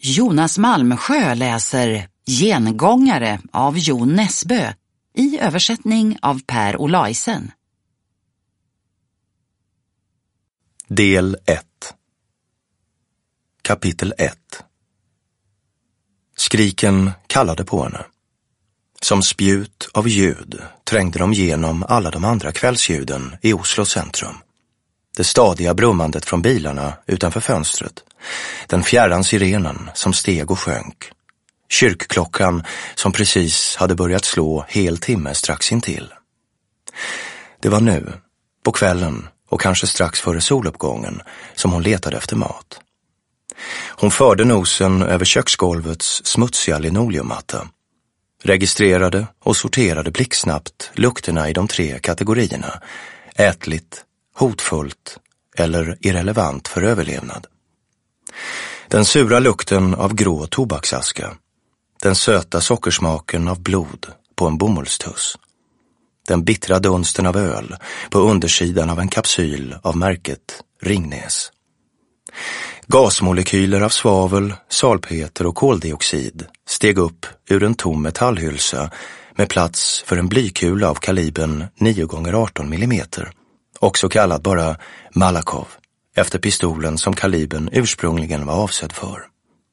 Jonas Malmsjö läser Gengångare av Jon Nesbø i översättning av Per Olaisen. Del 1. Kapitel 1. Skriken kallade på henne. Som spjut av ljud trängde de genom alla de andra kvällsljuden i Oslo centrum. Det stadiga brummandet från bilarna utanför fönstret. Den fjärran sirenen som steg och sjönk. Kyrkklockan som precis hade börjat slå hel timme strax intill. Det var nu, på kvällen och kanske strax före soluppgången, som hon letade efter mat. Hon förde nosen över köksgolvets smutsiga linoleummatta. Registrerade och sorterade blixtsnabbt lukterna i de 3 kategorierna. Ätligt, hotfullt eller irrelevant för överlevnad. Den sura lukten av grå tobaksaska. Den söta sockersmaken av blod på en bomullstuss. Den bittra dunsten av öl på undersidan av en kapsyl av märket Ringnäs. Gasmolekyler av svavel, salpeter och koldioxid steg upp ur en tom metallhylsa med plats för en blykula av kalibern 9x18 mm, också kallad bara Malakhov, efter pistolen som kalibern ursprungligen var avsedd för.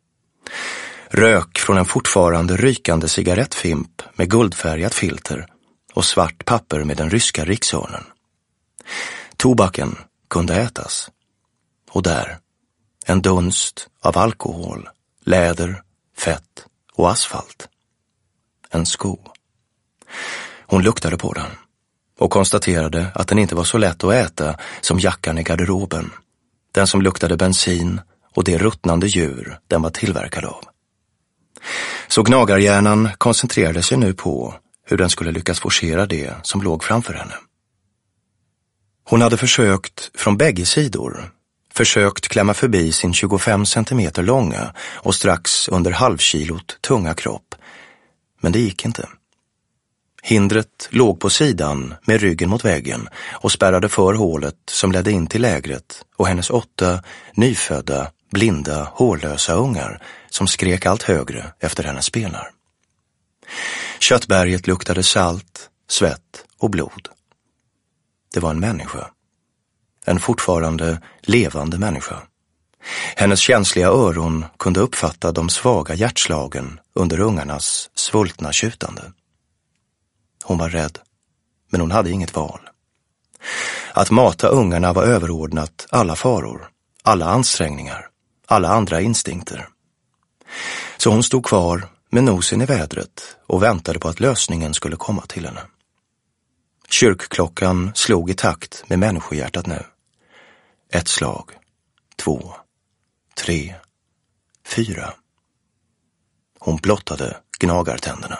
Rök från en fortfarande rykande cigarettfimp med guldfärgat filter och svart papper med den ryska riksörnen. Tobaken kunde ätas. Och där, en dunst av alkohol, läder, fett och asfalt. En sko. Hon luktade på den och konstaterade att den inte var så lätt att äta som jackan i garderoben. Den som luktade bensin och det ruttnande djur den var tillverkad av. Så gnagarhjärnan koncentrerade sig nu på hur den skulle lyckas forcera det som låg framför henne. Hon hade försökt från bägge sidor. Försökt klämma förbi sin 25 centimeter långa och strax under halvkilot tunga kropp. Men det gick inte. Hindret låg på sidan med ryggen mot väggen och spärrade för hålet som ledde in till lägret och hennes 8 nyfödda, blinda, hårlösa ungar som skrek allt högre efter hennes spenar. Köttberget luktade salt, svett och blod. Det var en människa. En fortfarande levande människa. Hennes känsliga öron kunde uppfatta de svaga hjärtslagen under ungarnas svultna tjutande. Hon var rädd, men hon hade inget val. Att mata ungarna var överordnat alla faror, alla ansträngningar, alla andra instinkter. Så hon stod kvar med nosen i vädret och väntade på att lösningen skulle komma till henne. Kyrkklockan slog i takt med människohjärtat nu. 1 slag, 2, 3, 4. Hon blottade gnagartänderna.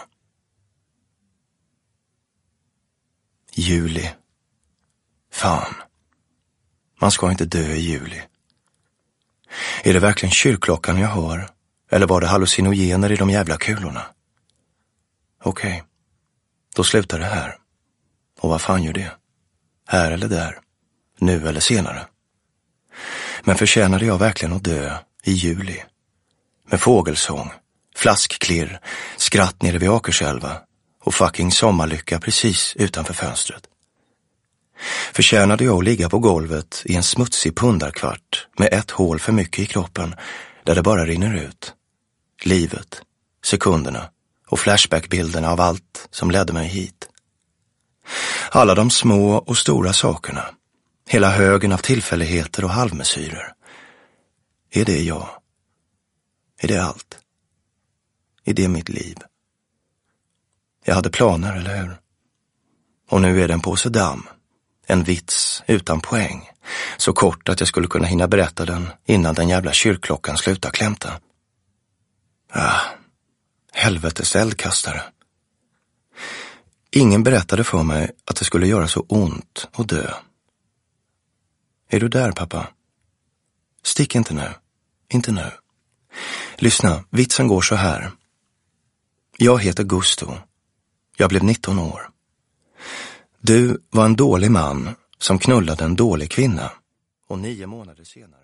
Juli. Fan. Man ska inte dö i juli. Är det verkligen kyrkklockan jag hör? Eller var det hallucinogener i de jävla kulorna? Okej. Då slutar det här. Och vad fan gör det? Här eller där? Nu eller senare? Men förtjänade jag verkligen att dö i juli? Med fågelsång, flaskklirr, skratt nere vid Akerselva och fucking sommarlycka precis utanför fönstret. Förtjänade jag att ligga på golvet i en smutsig pundarkvart med 1 hål för mycket i kroppen där det bara rinner ut. Livet, sekunderna och flashbackbilderna av allt som ledde mig hit. Alla de små och stora sakerna. Hela högen av tillfälligheter och halvmesyrer. Är det jag? Är det allt? Är det mitt liv? Jag hade planer, eller hur? Och nu är den på damm. En vits utan poäng. Så kort att jag skulle kunna hinna berätta den innan den jävla kyrkklockan slutar klämta. Helvetes eldkastare. Ingen berättade för mig att det skulle göra så ont att dö. Är du där, pappa? Stick inte nu. Inte nu. Lyssna, vitsen går så här. Jag heter Gusto. Jag blev 19 år. Du var en dålig man som knullade en dålig kvinna. Och 9 månader senare...